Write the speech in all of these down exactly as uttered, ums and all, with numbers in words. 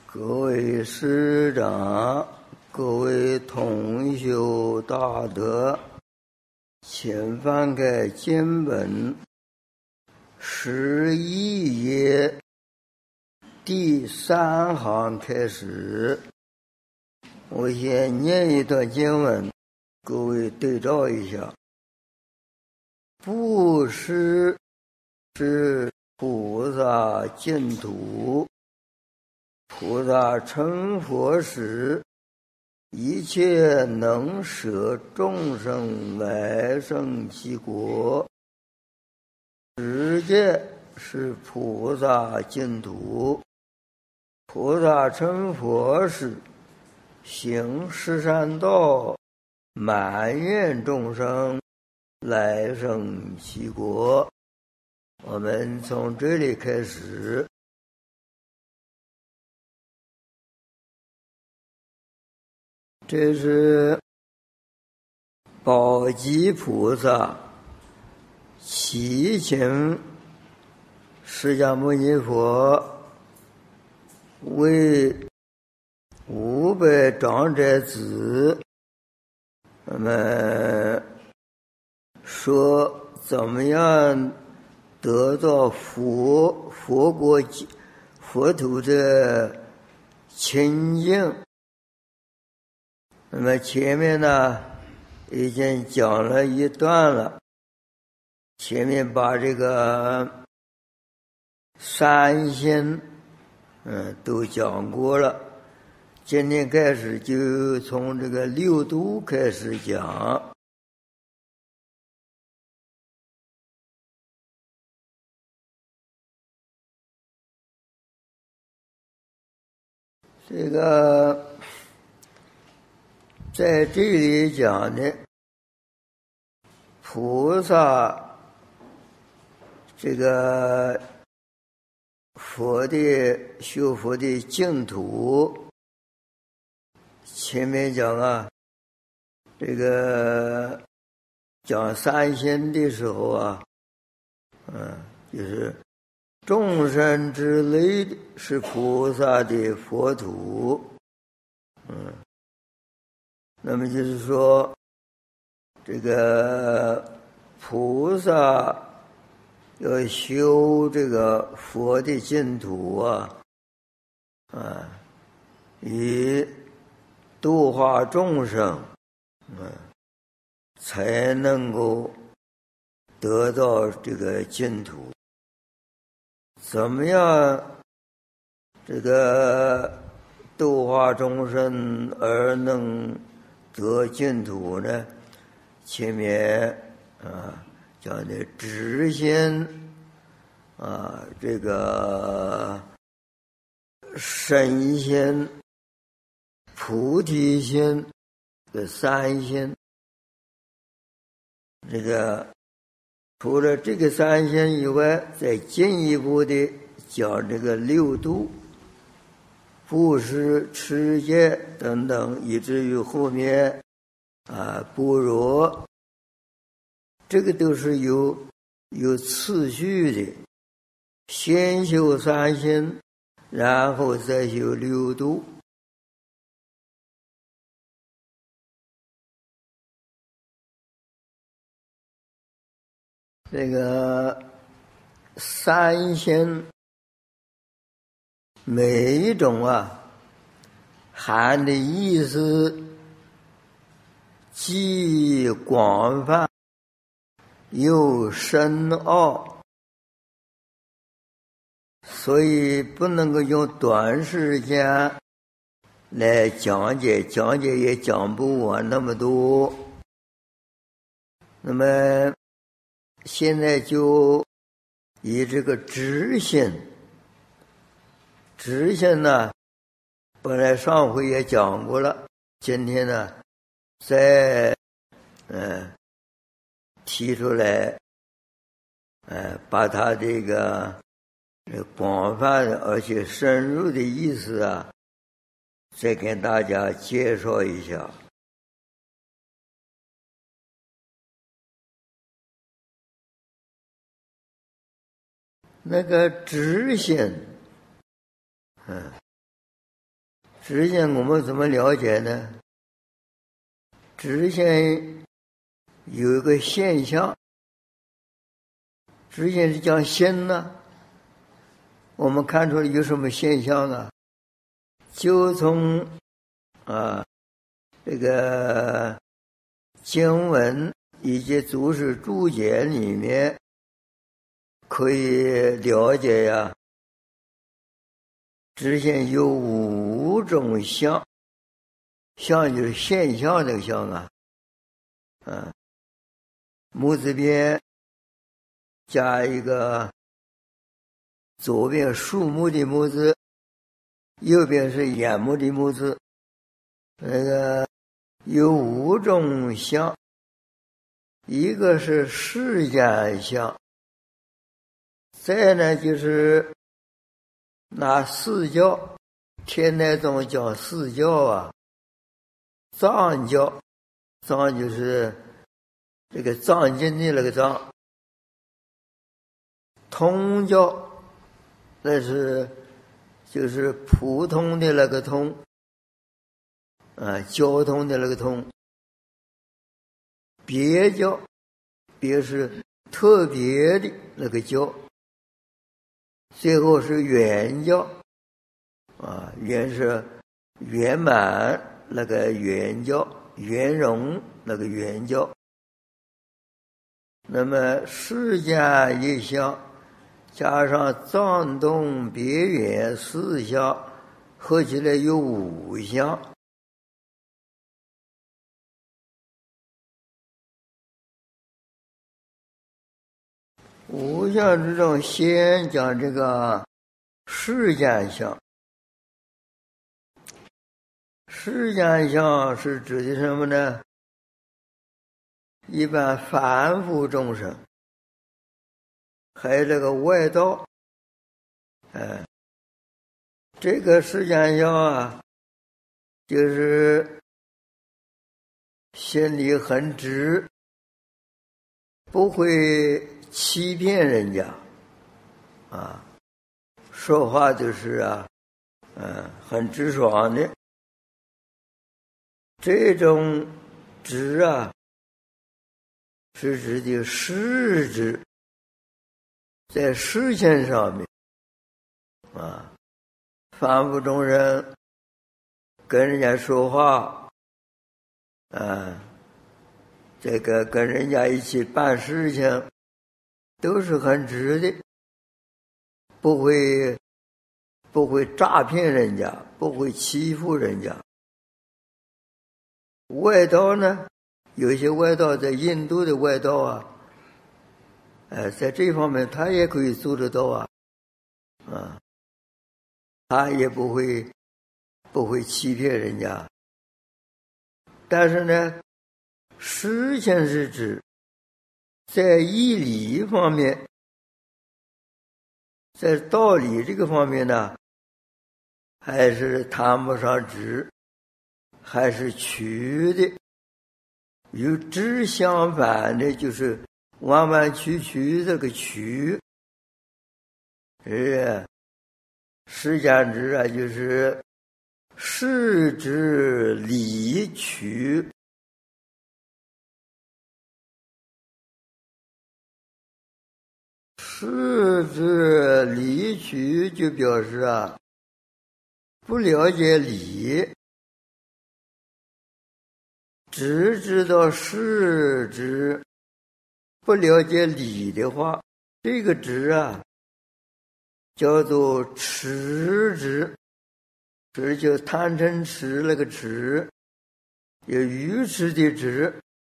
各位师长，各位同修大德，请翻开经本十一页第三行开始。我先念一段经文，各位对照一下。布施是菩萨净土，菩萨成佛时，一切能舍众生来生其国。世界是菩萨净土，菩萨成佛时，行十善道，满愿众生来生其国。我们从这里开始。这是宝积菩萨祈请释迦牟尼佛为五百长者子，那么说怎么样得到佛佛国佛土的清净。那么前面呢已经讲了一段了，前面把这个三心嗯都讲过了，今天开始就从这个六度开始讲。这个在这里讲的菩萨，这个佛的修佛的净土，前面讲啊，这个讲三心的时候啊，嗯，就是众生之类是菩萨的佛土，嗯。那么就是说，这个菩萨要修这个佛的净土啊，啊，以度化众生，嗯，才能够得到这个净土。怎么样这个度化众生而能得净土呢？前面啊讲的知心啊，这个身心、菩提心这三心，这个除了这个三心以外，再进一步的讲这个六度。布施、持戒等等，以至于后面啊般若，这个都是有有次序的，先修三心，然后再修六度。这个三心每一种啊含的意思既广泛又深奥，所以不能够用短时间来讲解，讲解也讲不完那么多。那么现在就以这个知心，知心呢本来上回也讲过了，今天呢再嗯提出来，呃把它这个广泛的而且深入的意思啊再跟大家介绍一下。那个知心，嗯知见我们怎么了解呢？知见有一个现象，知见是讲心呢，我们看出来有什么现象啊？就从啊这个经文以及注释注解里面可以了解呀，知见有五种相，相就是现象这个相啊，嗯，木字边加一个左边树木的木字，右边是眼目的目字，那个有五种相，一个是世间相，再呢就是拿四教，天台宗讲四教啊，藏教，藏就是这个藏经的那个藏，通教那是就是普通的那个通啊，交通的那个通，别教别是特别的那个教，最后是圆教啊，圆是圆满那个圆教，圆融那个圆教。那么世间一相加上藏洞别圆四相，合起来有五相。五相之中，先讲这个世间相。世间相是指的什么呢？一般凡夫众生，还有这个外道，哎，这个世间相啊，就是心里很直，不会欺骗人家，啊，说话就是啊，嗯，很直爽的。这种直啊，是指的实质，在事情上面啊，凡夫众生跟人家说话，啊，这个跟人家一起办事情，都是很直的，不会不会诈骗人家，不会欺负人家。外道呢，有些外道在印度的外道啊，呃，在这方面他也可以做得到啊，啊，他也不会不会欺骗人家。但是呢，实情是指在义理方面，在道理这个方面呢，还是谈不上直，还是曲的。与直相反的就是弯弯曲曲，这个曲是世间直啊，就是事直理曲。事直理曲就表示啊，不了解理，只知道事直，不了解理的话，这个直啊叫做痴直，这就贪嗔痴那个痴，有愚痴的痴。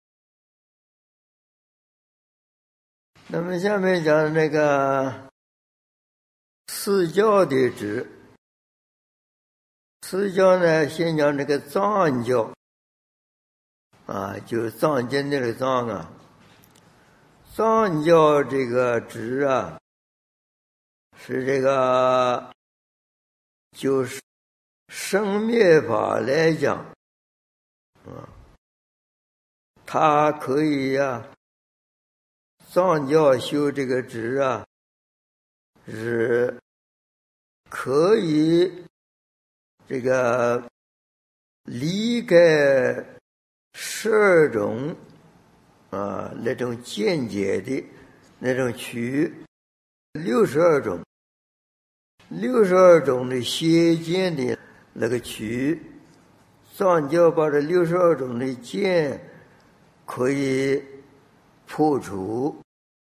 那么下面讲那个四教的直，四教呢，先讲这个藏教啊，就藏经的那个藏啊，藏教这个直啊，是这个就是生灭法来讲啊，它可以呀、啊，藏教修这个直啊，是可以这个离开十二种啊那种见解的那种取六十二种六十二种的邪见的那个取，藏教把这六十二种的见可以破除。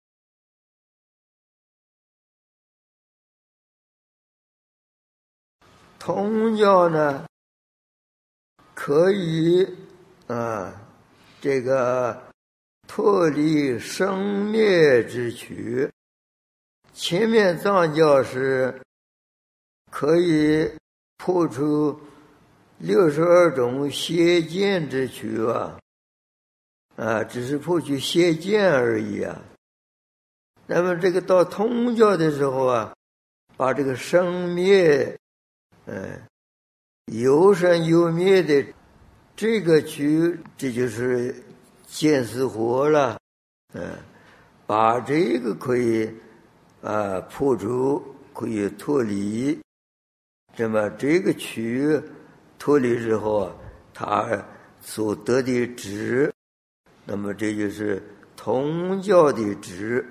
通教呢，可以啊，这个脱离生灭之取。前面藏教是可以破除六十二种邪见之取啊，啊，只是破除邪见而已啊。那么这个到通教的时候啊，把这个生灭，嗯，有生有灭的这个取，这就是见思活了，嗯，把这个可以啊破除，可以脱离。那么这个取脱离之后啊，他所得的值，那么这就是通教的值。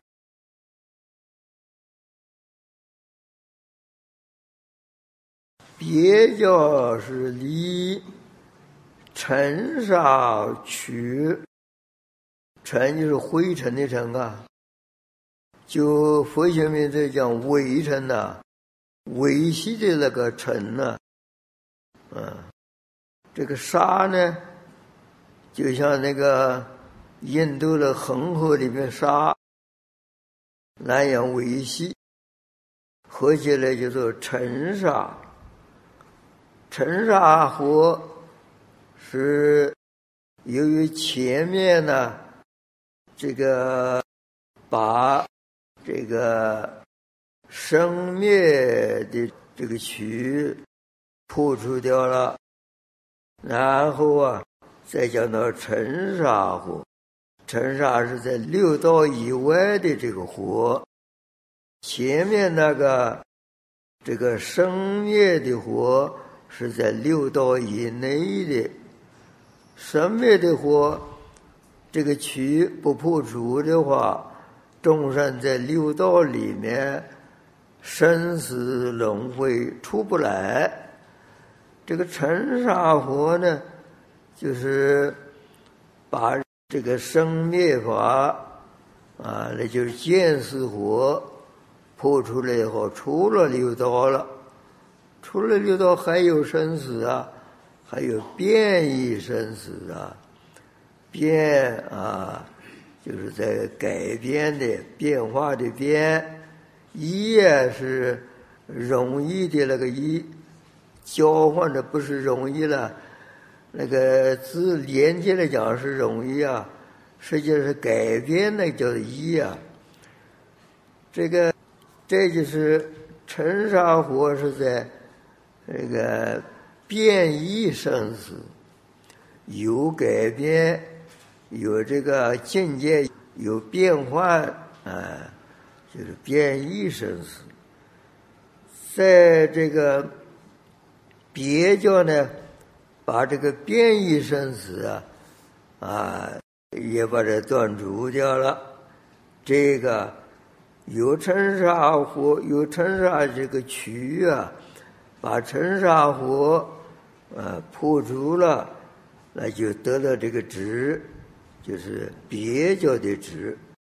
别教是离尘沙取，尘就是灰尘的尘啊，就佛学名字讲微尘呐、啊，微细的那个尘呢、啊，啊，这个沙呢，就像那个印度的恒河里面沙那样微细，合起来就做尘沙。尘沙河是由于前面呢，这个把这个生灭的这个取破除掉了，然后啊，再讲到尘沙河。尘沙是在六道以外的这个河，前面那个这个生灭的河是在六道以内的。生灭的火，这个取不破除的话，众生在六道里面生死轮回出不来。这个尘沙火呢，就是把这个生灭法啊，那就是见思火破出来以后，出了六道了。出了六道还有生死啊，还有变异生死啊，变啊，就是在改变的变化的变，异啊是容易的那个异，交换的不是容易了，那个字连接来讲是容易啊，实际上是改变那叫异啊。这个这就是尘沙火是在这个变异生死，有改变，有这个境界，有变换啊，就是变异生死。在这个别教呢，把这个变异生死啊啊也把它断除掉了。这个有尘沙火，有尘沙这个取啊，把尘沙火呃破除了，那就得了这个值，就是别教的值。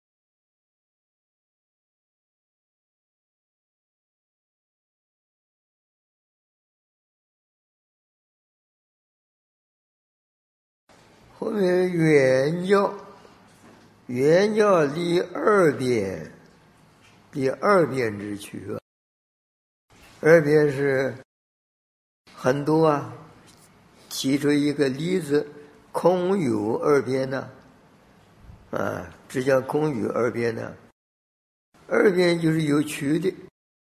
后面原教，原教离二边，离二边之取啊。二边是很多啊，提出一个例子，空有二边呢，啊，只讲空有二边呢。二边就是有取的。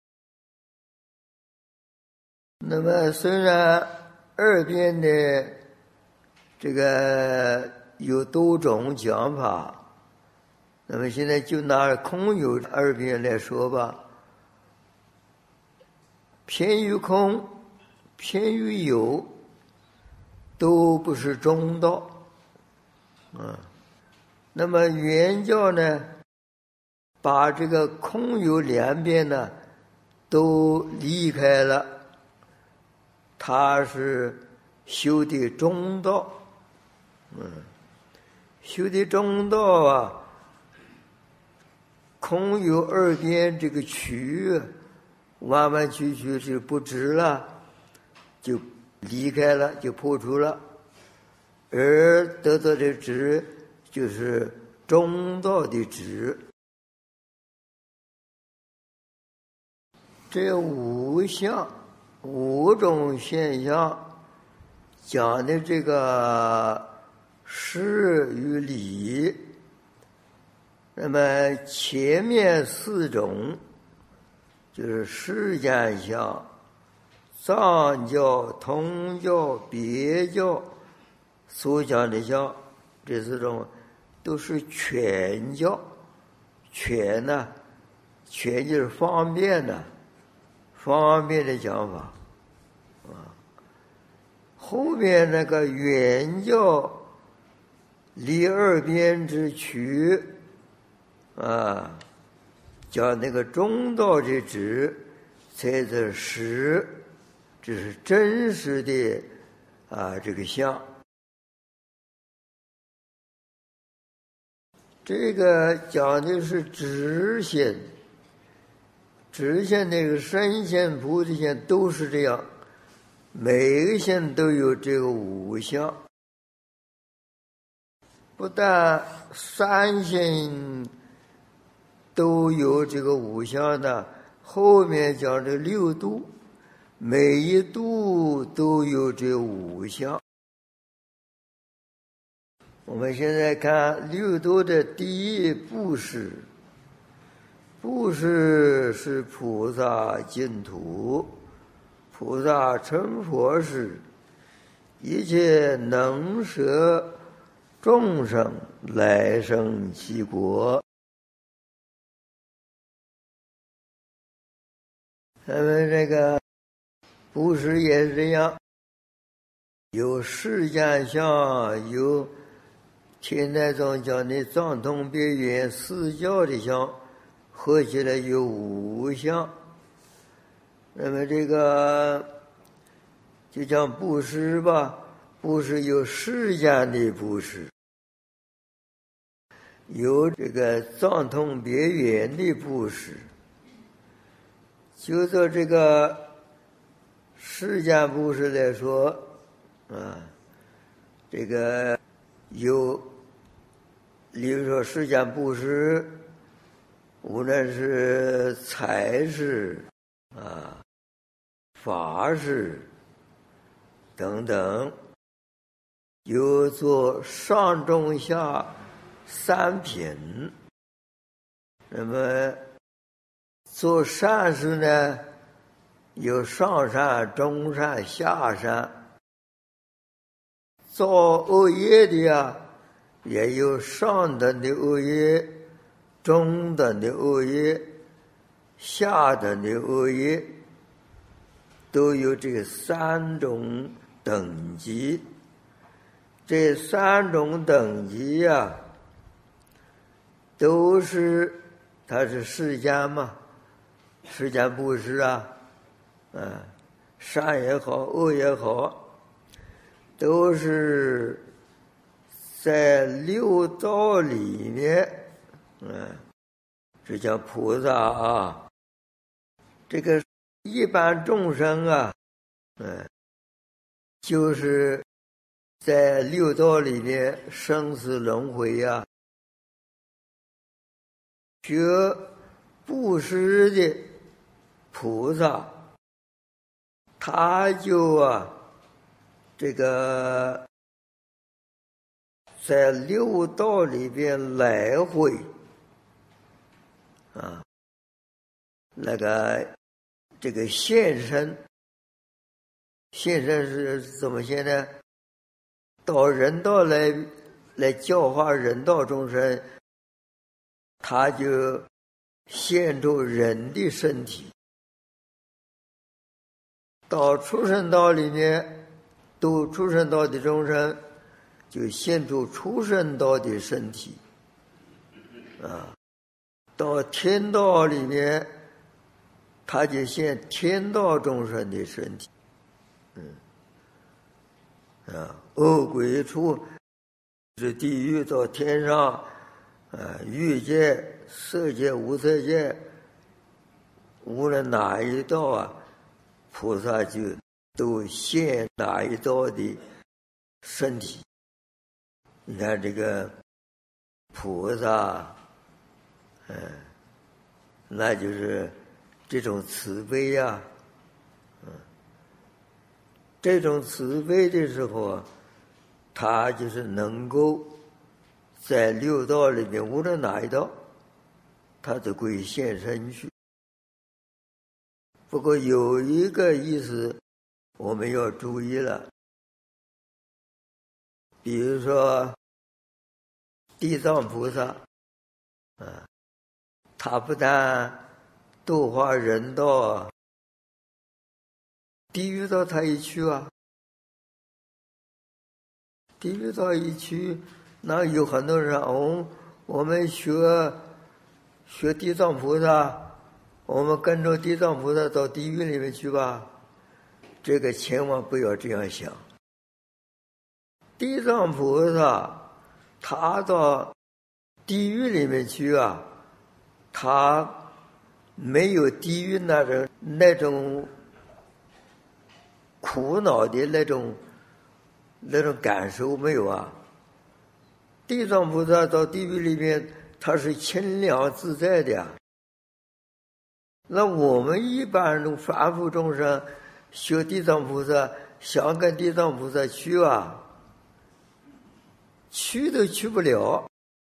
那么虽然二边的这个有多种讲法，那么现在就拿空有二边来说吧。偏于空，偏于有。 都不是中道。嗯，那么原教呢，把这个空有两边呢都离开了，他是修的中道。嗯，修的中道啊，空有二边这个取弯弯曲曲是不直了，就离开了，就破除了，而得到的直就是中道的直。这五项五种现象讲的这个事与理，那么前面四种就是世间相、藏教、通教、别教所讲的相，这四种都是全教。全呢，全就是方便的，方便的讲法啊。后面那个原教离二边之取啊，讲那个中道之直，才是实，这是真实的啊这个相。这个讲的是直线，直线那个身线、菩提线都是这样，每个线都有这个五相。不但三线都有这个五相的，后面讲这六度，每一度都有这五相。我们现在看六度的第一布施，布施是菩萨净土，菩萨成佛时，一切能舍众生来生其国。咱们这个布施也是这样，有世间相，有天台宗讲的藏通别圆四教的相，合起来有五相。那么这个就讲布施吧，布施有世间的布施，有这个藏通别圆的布施。就做这个世间布施来说啊，这个有例如说世间布施，无论是财施啊、法施等等，有做上中下三品。那么做善事呢，有上善、中善、下善；造恶业的呀，也有上等的恶业、中等的恶业、下等的恶业，都有这三种等级。这三种等级呀，都是它是世间嘛，世间布施啊，嗯，善也好，恶也好，都是在六道里面，嗯，这叫菩萨啊。这个一般众生啊，嗯，就是在六道里面生死轮回啊，学布施的菩萨，他就啊，这个在六道里边来回啊，那个这个现身，现身是怎么现呢？到人道来来教化人道众生，他就现出人的身体；到畜生道里面， 度畜生道的众生，就现出畜生道的身体啊。到天道里面，他就现天道众生的身体。嗯啊，恶鬼处是地狱到天上啊，欲界、色界、无色界，无论哪一道啊，菩萨就都现哪一道的身体。你看这个菩萨，嗯，那就是这种慈悲呀、啊，嗯，这种慈悲的时候啊，他就是能够在六道里面，无论哪一道，他都可以现身去。不过有一个意思我们要注意了，比如说地藏菩萨啊，他不但度化人道，地狱道他一去啊，地狱道一去，那有很多人哦，我们学学地藏菩萨，我们跟着地藏菩萨到地狱里面去吧。这个千万不要这样想。地藏菩萨他到地狱里面去啊，他没有地狱那种那种苦恼的那种那种感受没有啊。地藏菩萨到地狱里面，他是清凉自在的呀。那我们一般的凡夫众生学地藏菩萨，想跟地藏菩萨去啊，去都去不了，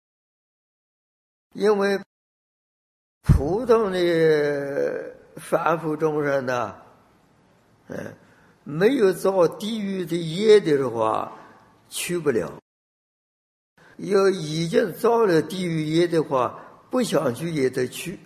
因为普通的凡夫众生呢，嗯，没有造地狱的业的话，去不了。要已经造了地狱业的话，不想去也得去。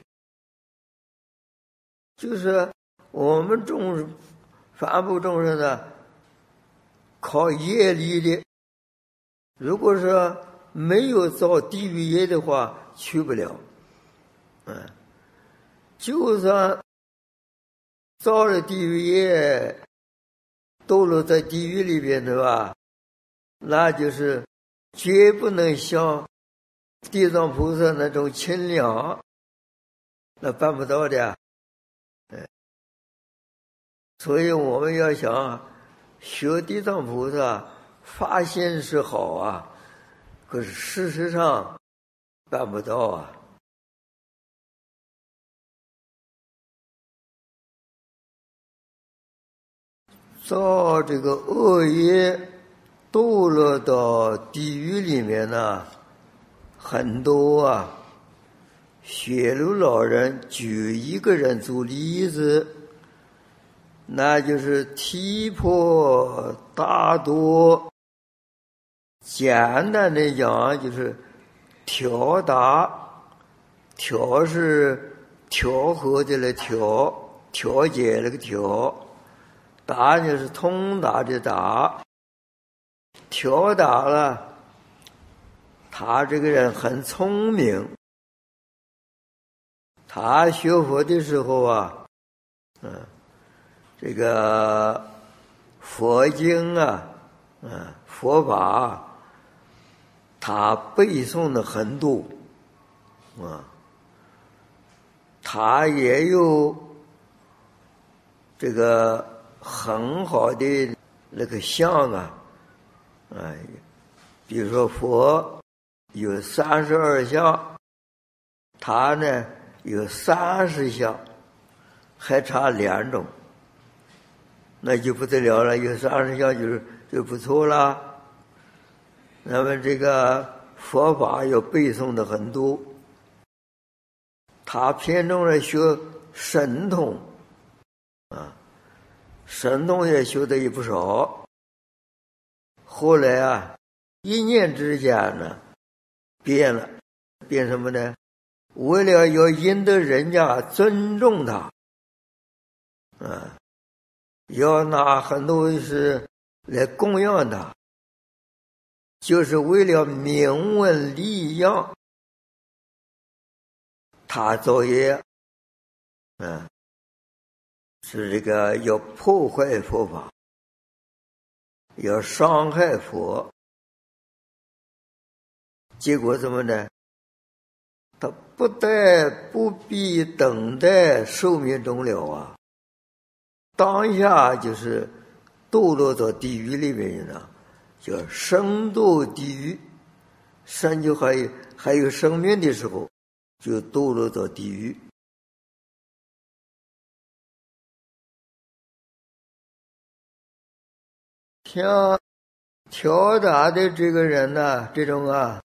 就是我们众凡夫众生呢，靠业力的，如果说没有造地狱业的话，去不了。嗯，就算造了地狱业，堕落在地狱里边的吧，那就是绝不能像地藏菩萨那种清凉，那办不到的。嗯，所以我们要想学地藏菩萨，发心是好啊，可是事实上办不到啊。造这个恶业堕落到地狱里面呢，很多啊。雪庐老人举一个人做例子，那就是提婆达多。简单的讲就是调达，调是调和的了调，调节那个调，达就是通达的达。调达了，他这个人很聪明。他学佛的时候啊，嗯，这个佛经啊，嗯，佛法，他背诵的很多，啊，他也有这个很好的那个相啊，啊，比如说佛有三十二相，他呢有三十项，还差两种，那就不得了了。有三十项就是就不错了。那么这个佛法要背诵的很多，他偏重了学神通啊，神通也学的也不少。后来啊，一念之间呢，变了，变什么呢？为了要引得人家尊重他，啊，要拿很多是来供养他，就是为了名闻利养。他造业，嗯，是这个要破坏佛法，要伤害佛，结果怎么呢？他不但不必等待寿命终了啊，当下就是堕落到地狱里面了，叫生堕地狱。生就还有还有生命的时候，就堕落到地狱。像调达的这个人呢、啊，这种啊，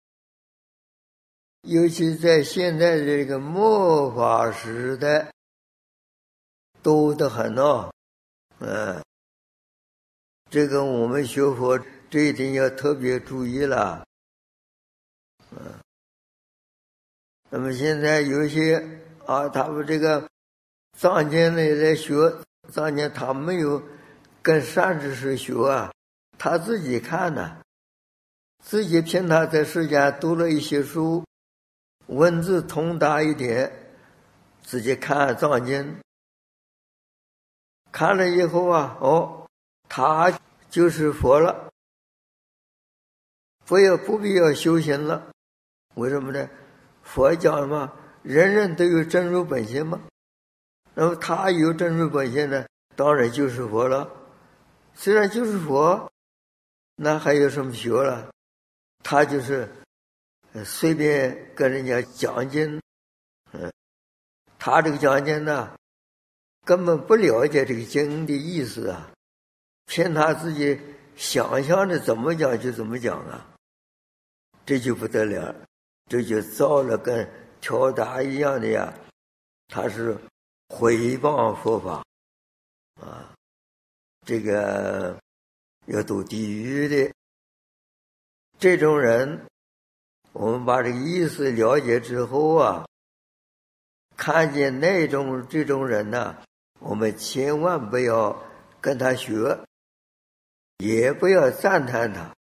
尤其在现在这个末法时代，多得很哦。嗯，这个我们学佛这一点要特别注意了。嗯，那么现在有些啊，他们这个藏经来来学藏经，他没有跟善知识学啊，他自己看呢、啊，自己凭他在世间读了一些书，文字通达一点，自己看藏经，看了以后啊，哦，他就是佛了，不要不必要修行了。为什么呢？佛讲嘛，人人都有真如本性嘛。那么他有真如本性呢，当然就是佛了。虽然就是佛，那还有什么学了？他就是随便跟人家讲经，嗯，他这个讲经呢，根本不了解这个经的意思啊，凭他自己想象的怎么讲就怎么讲啊，这就不得了，这就造了跟调达一样的呀，他是毁谤佛法啊，这个要堕地狱的这种人，我们把这个意思了解之后啊，看见那种这种人呢、啊，我们千万不要跟他学，也不要赞叹他，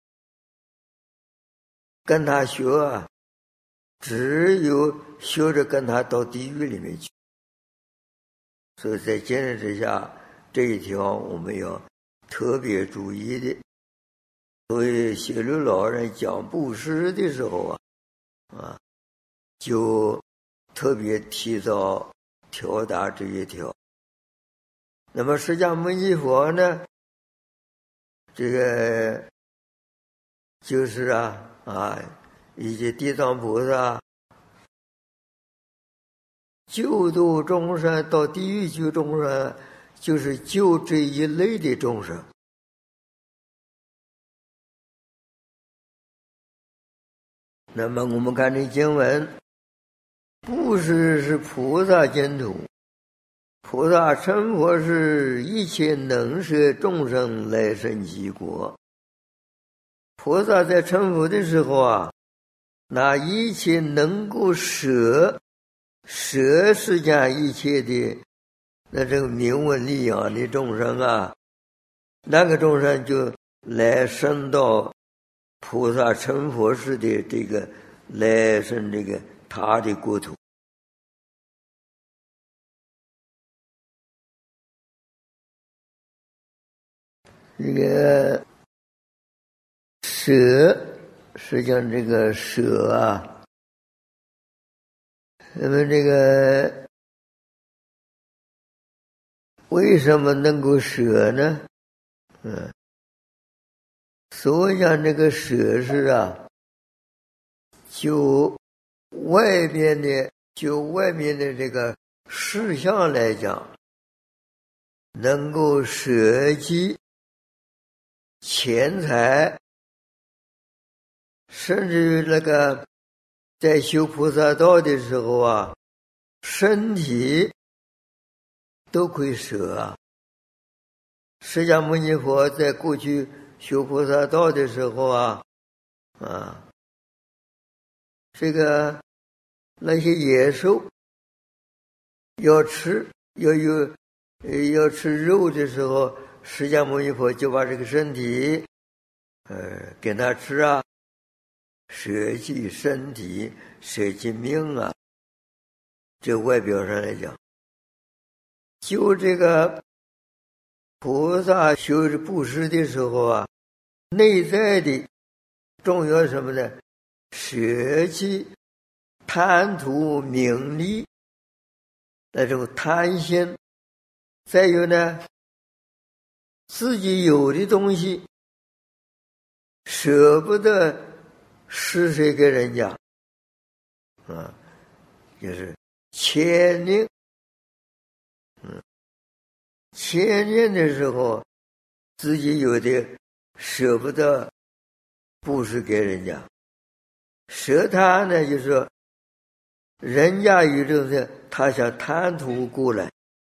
跟他学啊，只有学着跟他到地狱里面去。所以在今日之下，这一条我们要特别注意的。所以写律老人讲布施的时候啊，啊，就特别提到调达这一条。那么释迦牟尼佛呢，这个就是啊啊，以及地藏菩萨救度众生到地狱救众生，就是救这一类的众生。那么我们看这经文，布施是菩萨净土，菩萨成佛是一切能摄众生来生极国。菩萨在成佛的时候啊，那一切能够舍舍世间一切的那这个名闻利养的众生啊，那个众生就来生到菩萨成佛时的这个来生这个他的国土。这个舍实际上这个舍啊，那么这个为什么能够舍呢？嗯，所以讲这个舍是啊，就外面的就外面的这个事项来讲，能够舍弃钱财，甚至于那个在修菩萨道的时候啊，身体都可以舍啊。释迦牟尼佛在过去修菩萨道的时候啊，啊，这个那些野兽要吃要有要吃肉的时候， 释迦牟尼佛就把这个身体，呃，给他吃啊，舍弃身体，舍弃命啊。这外表上来讲，就这个菩萨修布施的时候啊，内在的重要什么呢？舍弃贪图名利那种贪心，再有呢，自己有的东西舍不得施舍给人家啊，就是牵念。嗯，牵念的时候，自己有的舍不得布施给人家。舍他呢，就是说人家有这种，他想贪图过来，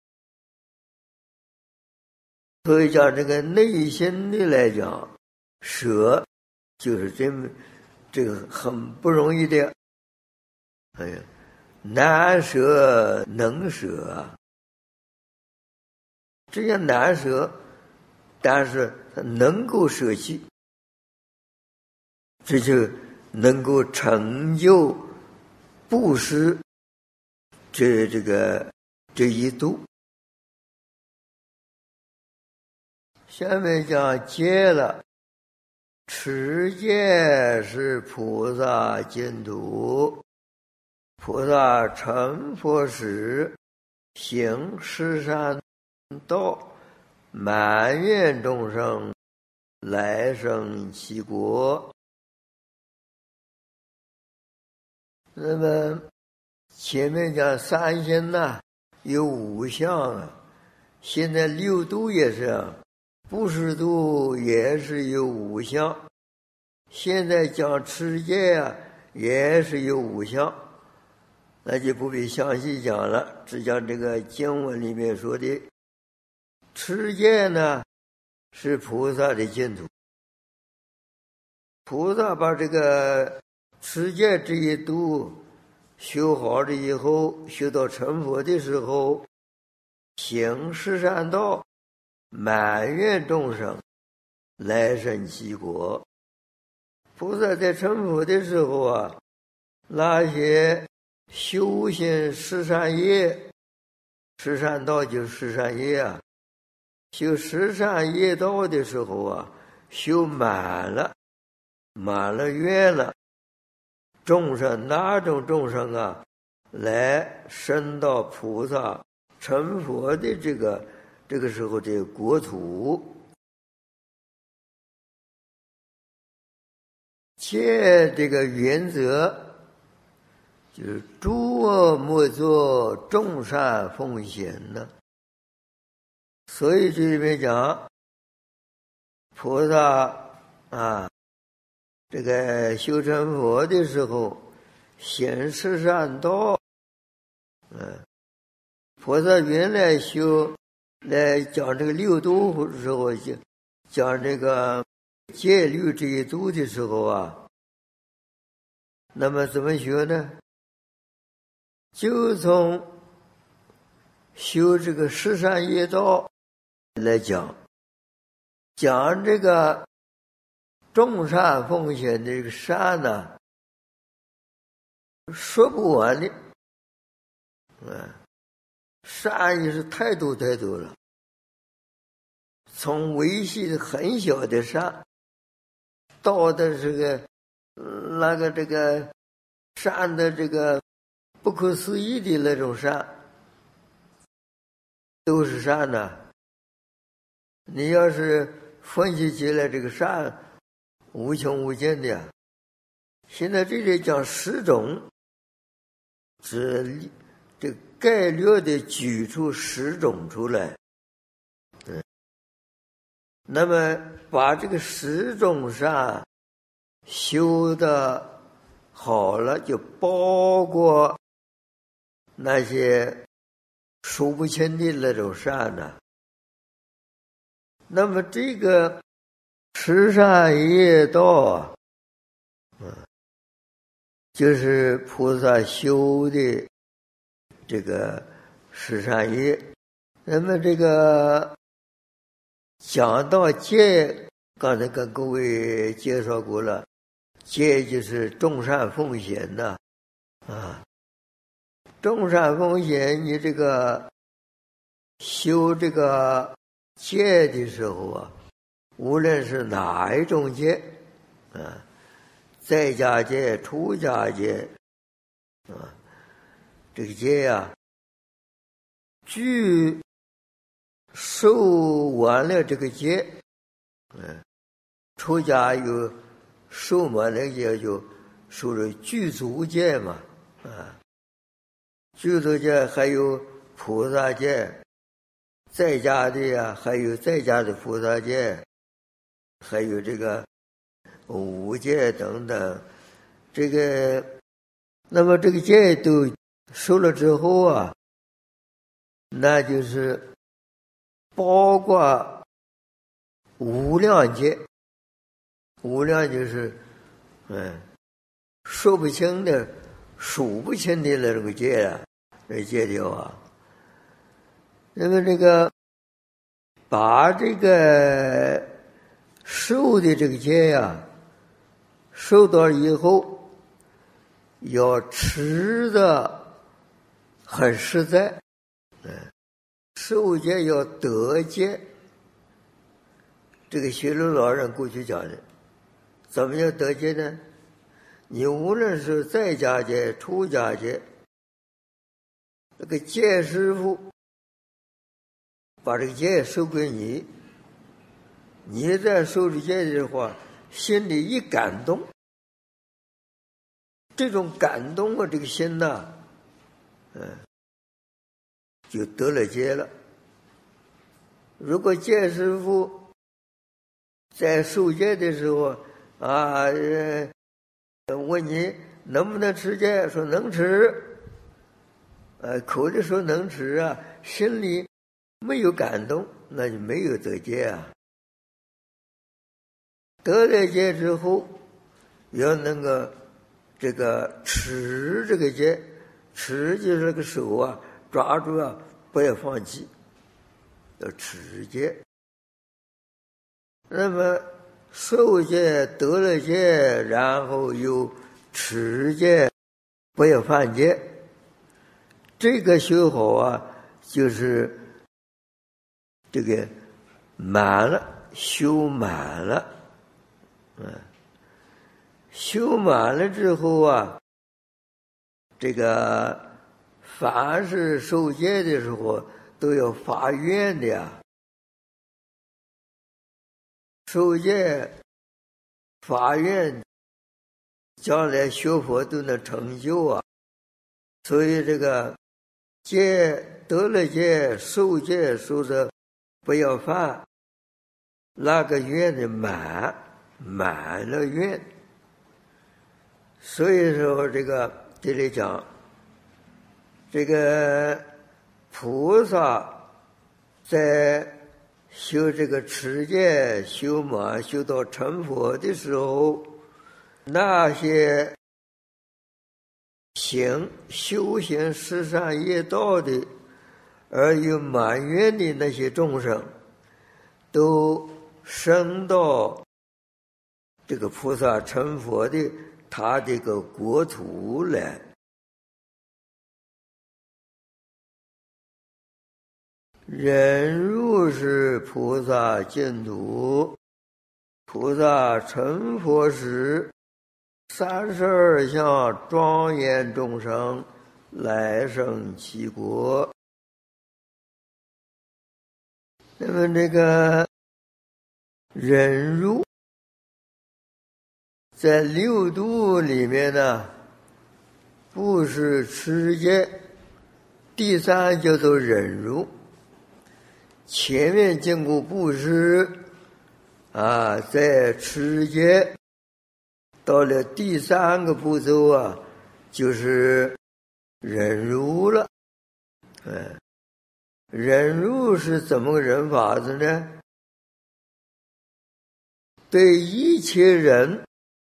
所以讲这个内心的来讲，舍就是真这个很不容易的。哎呀，难舍能舍啊，这样难舍，但是他能够舍弃，这就能够成就布施这这个这一度。下面讲戒了，持戒是菩萨净土。菩萨成佛时，行十善道，满愿众生来生其国。那么前面讲三心呐、啊，有五项啊，现在六度也是啊，布施度也是有五项，现在讲持戒啊，也是有五项，那就不必详细讲了，只讲这个经文里面说的，持戒呢是菩萨的净土。菩萨把这个持戒这一度修好了以后，修到成佛的时候，行十善道，满愿众生来生其国。菩萨在成佛的时候啊，那些修行十善业，十善道就是十善业啊，修十善业道的时候啊，修满了，满了愿了，众生哪种众生啊，来升到菩萨成佛的这个这个时候的国土。戒这个原则就是诸恶莫作，众善奉行呢。所以这里面讲菩萨啊，这个修成佛的时候行十善道。嗯，菩萨原来修来讲这个六度的时候，讲这个戒律这一度的时候啊，那么怎么学呢？就从修这个十善业道来讲，讲这个众善奉行的这个善呢，说不完的。嗯，善也是太多太多了，从微细的很小的善，到的这个那个这个善的这个不可思议的那种善，都是善呢。你要是分析起来，这个善无穷无尽的。现在这里讲十种，只这概略的举出十种出来。嗯，那么把这个十种善修的好了，就包括那些数不清的那种善呢。那么这个十善业道啊，嗯，就是菩萨修的这个十善业。那么这个讲到戒，刚才跟各位介绍过了，戒就是众善奉行的啊。众善奉行，你这个修这个戒的时候啊，无论是哪一种戒啊，在家戒、出家戒啊，这个戒啊，具受完了这个戒，嗯，出家有受完了戒就受了具足戒嘛，啊，具足戒还有菩萨戒，在家的呀，还有在家的菩萨戒，还有这个五戒等等，这个，那么这个戒都受了之后啊，那就是包括无量戒，无量就是嗯说不清的、数不清的那种戒啊，那戒条啊。那么这个把这个受的这个戒呀、啊，受到以后要持的很实在，嗯，受戒要得戒。这个学鲁老人过去讲的，怎么叫得戒呢？你无论是在家戒、出家戒，那个戒师傅把这个戒授给你，你在受这戒的话，心里一感动，这种感动啊，这个心呐、啊，嗯，就得了戒了。如果戒师傅在受戒的时候啊，呃问你能不能持戒，说能持，呃，口里说能持啊，心里没有感动，那就没有得戒啊。得了戒之后，要能够这个持这个戒，持就是这个手啊，抓住啊，不要放弃，要持戒。那么受戒得了戒，然后又持戒，不要犯戒，这个修好啊，就是这个满了，修满了，嗯，修满了之后啊，这个凡是受戒的时候都要发愿的呀。受戒发愿，将来学佛都能成就啊！所以这个戒得了戒，受戒受的不要犯，那个愿的满满了愿。所以说这个这里讲，这个菩萨在修这个持戒修满修到成佛的时候，那些行修行十善业道的而有满愿的那些众生，都升到这个菩萨成佛的他这个国土来。忍辱是菩萨净土，菩萨成佛时，三十二相庄严众生来生其国。那么这个忍辱在六度里面呢，布施持戒，第三叫做忍辱。前面经过布施啊，在持戒，到了第三个步骤啊，就是忍辱了。嗯，忍辱是怎么个忍法子呢？对一切人，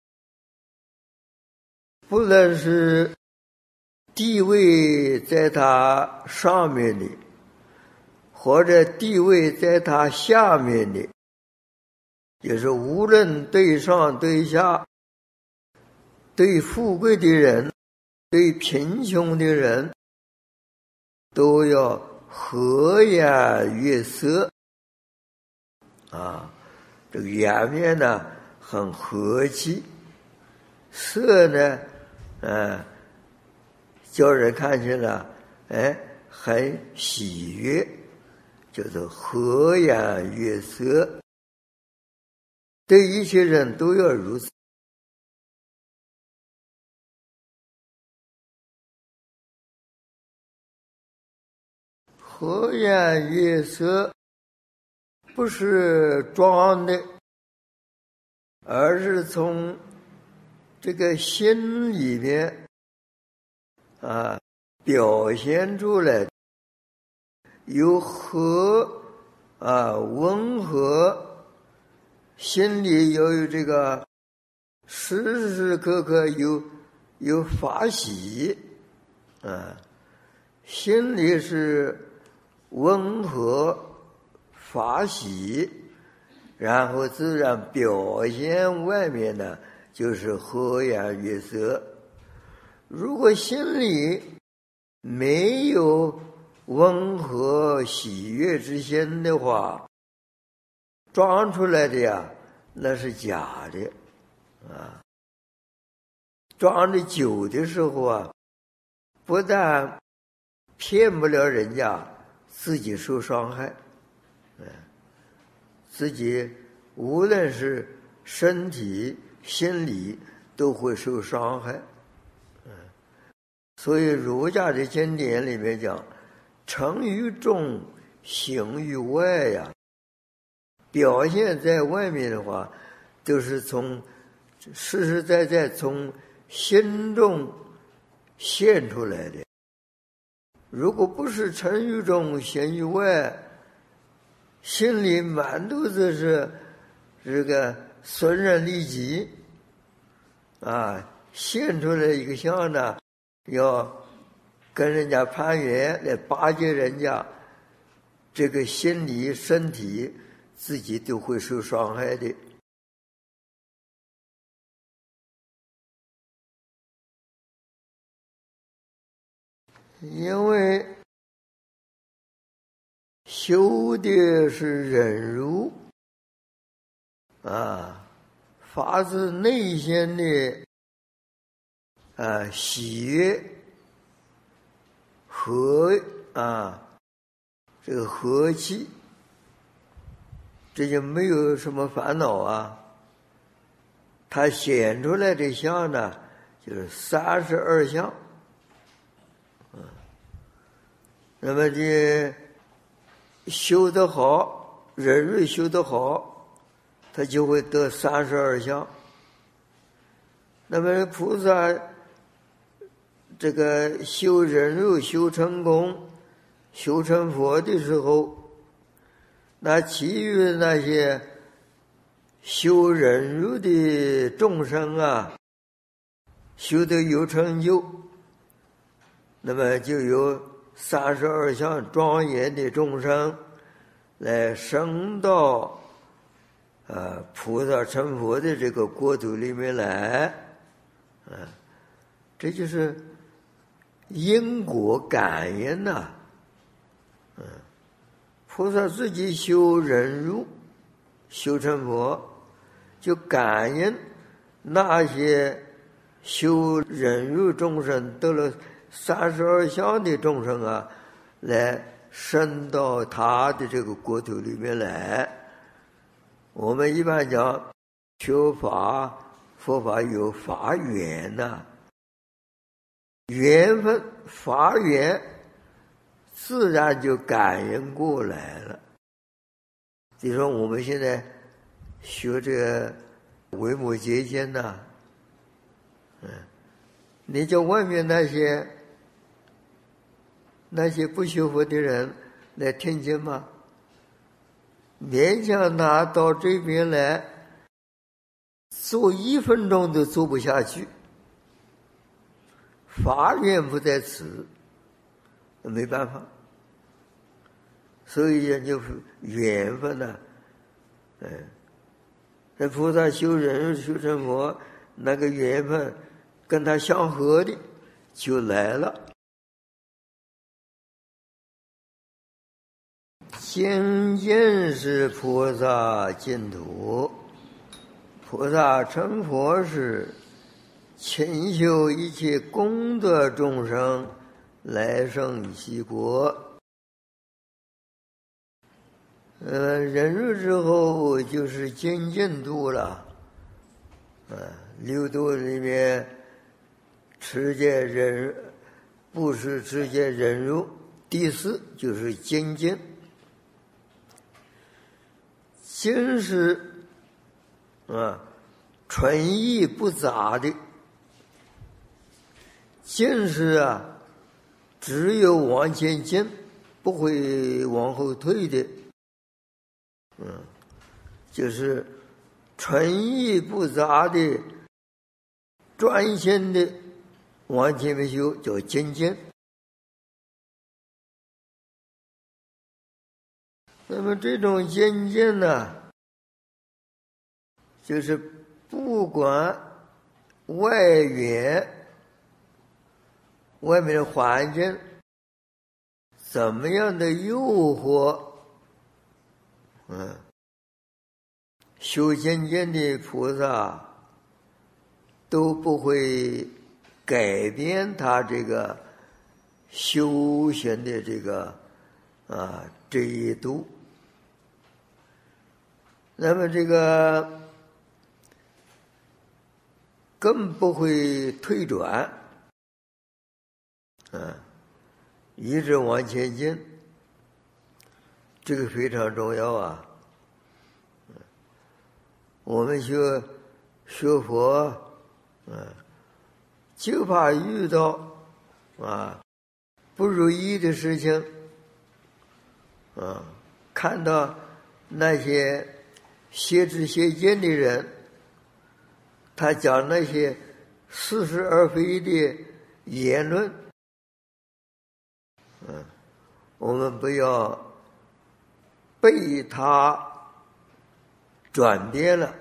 不论是地位在他上面的， 或者地位在他下面的，就是无论对上对下，对富贵的人，对贫穷的人，都要和颜悦色啊。这个颜面呢很和气，色呢呃叫人看起来哎很喜悦，叫做和颜悦色。对一切人都要如此。和颜悦色不是装的，而是从这个心里面啊表现出来，有和啊温和，心里要有这个时时刻刻有有法喜啊，心里是温和法喜，然后自然表现外面呢就是和颜悦色。如果心里没有温和喜悦之心的话，装出来的呀那是假的啊。装的久的时候啊，不但骗不了人家，自己受伤害，嗯，自己无论是身体心理都会受伤害，嗯，所以儒家的经典里面讲，诚于中，行于外呀，表现在外面的话，都是从实实在在从心中现出来的。如果不是诚于中，行于外，心里满肚子是这个损人利己啊，现出来一个相呢，要跟人家攀援来巴结人家，这个心理身体自己都会受伤害的。因为修的是忍辱啊，发自内心的啊喜悦和啊这个和气，这就没有什么烦恼啊。他显出来的相呢，就是三十二相。那么你修得好，忍辱修得好，他就会得三十二相。那么菩萨这个修忍辱修成功，修成佛的时候，那其余那些修忍辱的众生啊，修得有成就，那么就有三十二相庄严的众生来升到呃菩萨成佛的这个国土里面来，啊，这就是因果感应呐、啊，嗯，菩萨自己修忍辱，修成佛，就感应那些修忍辱众生得了三十二相的众生啊，来升到他的这个国土里面来。我们一般讲学法佛法有法缘呐、啊，缘分法缘自然就感应过来了。比如说我们现在学这个维摩诘经呐，嗯，你叫外面那些那些不学佛的人来听经吗？勉强他到这边来坐一分钟都坐不下去，法缘不在此，没办法。 所以研究缘分呢、啊，哎，那菩萨修人修成佛，那个缘分跟他相合的就来了。精进是菩萨净土，菩萨成佛时，勤修一切功德众生，来生西国。呃，忍辱之后就是精进度了。啊，六度里面，持戒忍，布施持戒忍辱，第四就是精进。精是啊，纯意不杂的。精是啊，只有往前进，不会往后退的。嗯，就是纯意不杂的，专心的往前面修，叫精进。那么这种精进呢，就是不管外缘、外面的环境怎么样的诱惑，嗯，修精进的菩萨都不会改变他这个修行的这个啊这一度。那么这个更不会退转，啊，一直往前进，这个非常重要啊。我们学学佛，啊，就怕遇到啊不如意的事情，啊，看到那些邪知邪见的人，他讲那些似是而非的言论，嗯，我们不要被他转变了，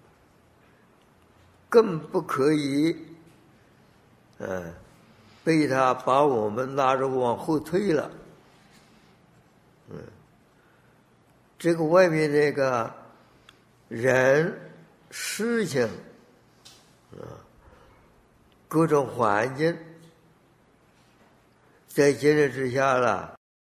更不可以，嗯，被他把我们拉着往后退了，嗯，这个外面那个人、事情，啊，各种环境，在今日之下了，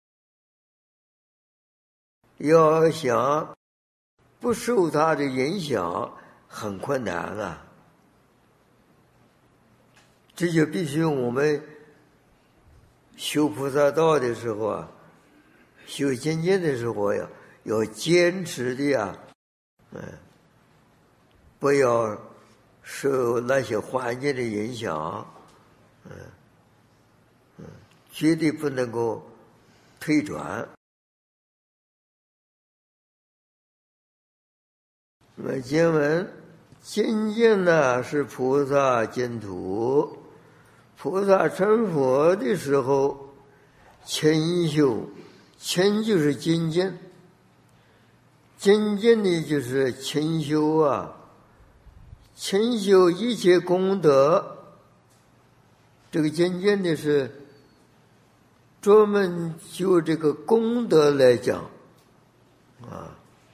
要想不受它的影响，很困难啊。这就必须我们修菩萨道的时候啊，修精进的时候呀，要坚持的呀，嗯，不要受那些环境的影响，嗯嗯，绝对不能够退转。那么经文精进呢是菩萨净土，菩萨成佛的时候勤修，勤就是精进，精进的就是勤修啊，勤修一切功德。这个精进的是专门就这个功德来讲啊。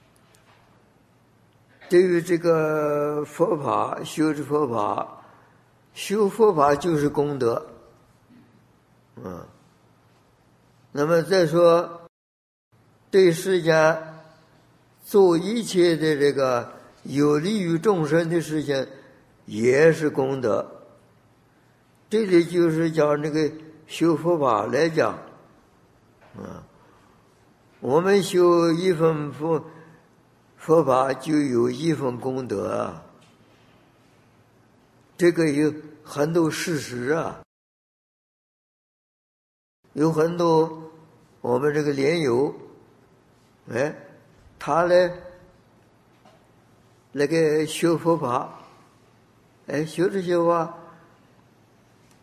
对于这个佛法，修持佛法，修佛法就是功德，嗯。那么再说，对世间做一切的这个有利于众生的事情，也是功德。这里就是讲那个修佛法来讲，啊，我们修一份佛。佛法就有一份功德啊，这个有很多事实啊，有很多我们这个莲友，哎，他来那个学佛法，哎，学这些话，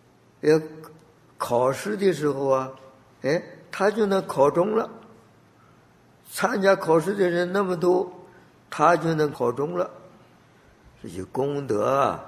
要考试的时候啊，哎，他就能考中了， 参加考试的人那么多，他就能考中了，这就功德啊。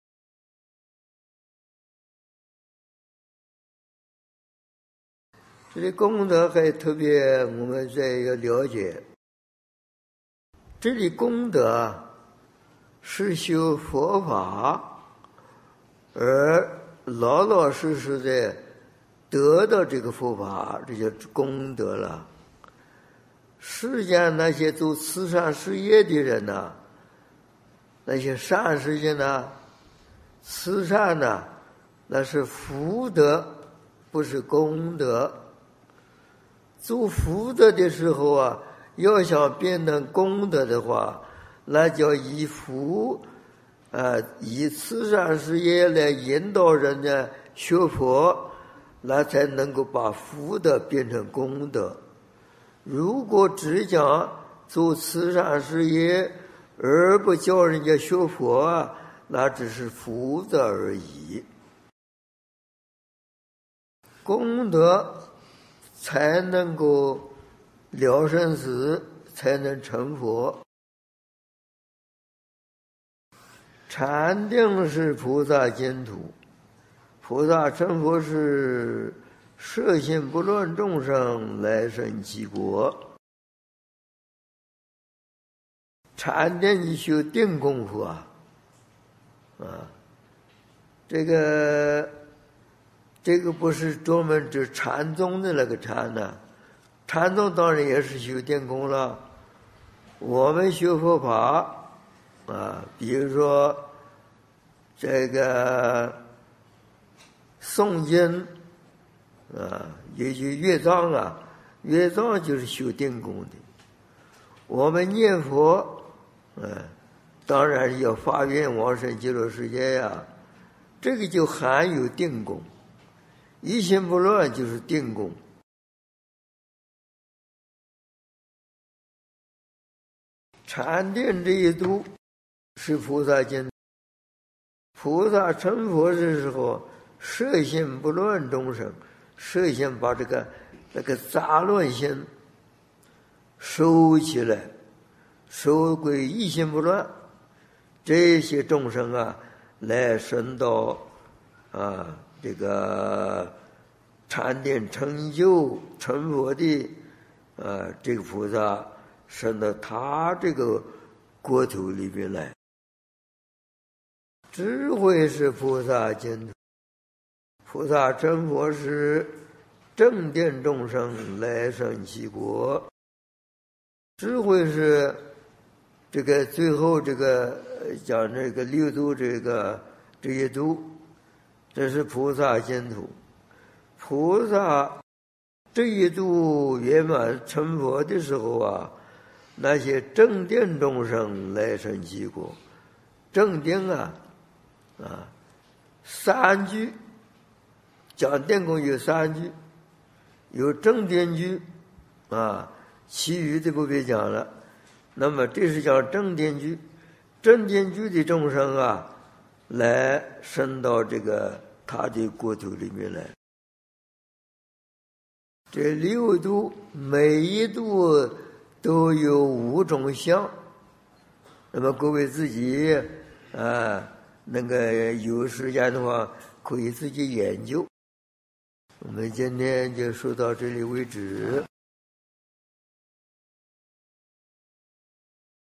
这里功德还特别，我们再要了解。这里功德是修佛法，而老老实实的得到这个佛法，这叫功德了。世间那些做慈善事业的人呐、啊，那些善事情呢，慈善呢，那是福德，不是功德。做福德的时候啊，要想变成功德的话，那叫以福，呃，以慈善事业来引导人家学佛，那才能够把福德变成功德。如果只讲做慈善事业，而不教人家学佛啊，那只是福德而已。功德才能够了生死，才能成佛。禅定是菩萨净土，菩萨成佛是摄心不乱众生，来生其国。禅定你修定功夫啊，啊，这个这个不是专门指禅宗的那个禅呢、啊，禅宗当然也是修定功了。我们学佛法啊，比如说这个诵经啊，也就乐章啊，乐章就是修定功的。我们念佛，嗯、啊，当然要发愿往生极乐世界呀、啊，这个就含有定功。一心不乱就是定功。禅定这一度是菩萨境，菩萨成佛的时候，摄心不乱众生，摄心把这个那个杂乱心收起来，收归一心不乱，这些众生啊，来升到啊这个禅定成就成佛的啊这个菩萨，升到他这个国土里面来。智慧是菩萨净土，菩萨成佛时，正定众生来生其国。智慧是这个最后这个讲这个六度这个这一度，这是菩萨净土。菩萨这一度圆满成佛的时候啊，那些正定众生来生其国。正定啊啊，三句讲定功有三句，有正定句啊，其余的不必讲了。那么这是讲正定句，正定句的众生啊，来升到这个他的国土里面来。这六度每一度都有五种相，那么各位自己啊，那个有时间的话可以自己研究。我们今天就说到这里为止。